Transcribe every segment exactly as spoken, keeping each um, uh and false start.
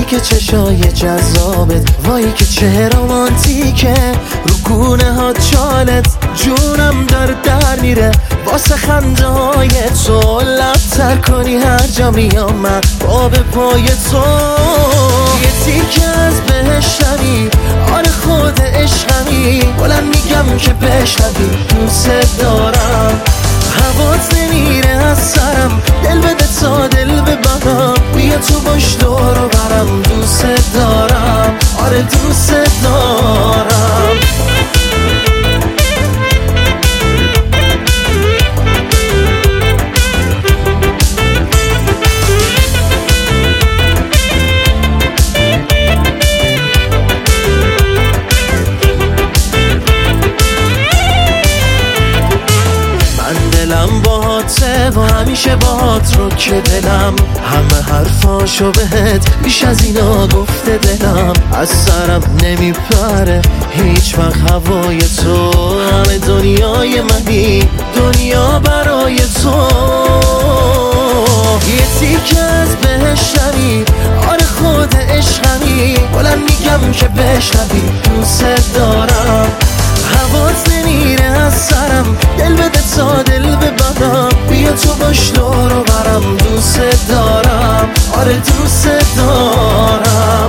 که چشای جذابت، وای که چه رومانتیکه، رو گونه ها چالت جونم داره در میره واسه خنده های تو. لبتر کنی هر جا میام من با به پای تو، یه تیکه از بهشتمی، آره خود عشقمی، بلند میگم که بشنوی دوست دارم. هوات نمیره از سرم، دل بده تا دل ببرم، بیا تو باش دور و برم، دوست دارم، آره دوست دارم. دلم باهاته و همیشه باهات رو که دلم همه حرفاشو بهت بیش از اینا گفته دلم. از سرم نمیپره هیچ وقت هوای تو، همه دنیای منی، دنیا برای تو. یه تیکه از بهشتمی، آره خود عشقمی، بلند میگم که بشنوی دوست دارم. هوات نمیره از سرم، دل بده تا دل ببرم، بیا تو باش دور و برم، دوست دارم، آره دوست دارم.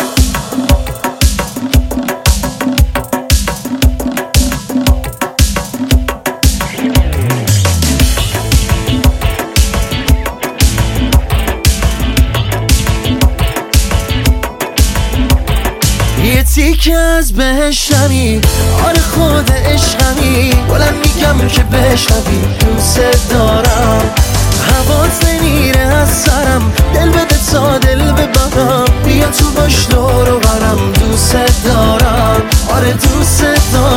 یه تیکه از بهشتمی، آره خود عشقمی، بلند میگم که بشنوی دوست دارم. هوات نمیره از سرم، دل بده تا دل ببرم، بیا تو باش دور و برم، دوست دارم، آره دوست دارم.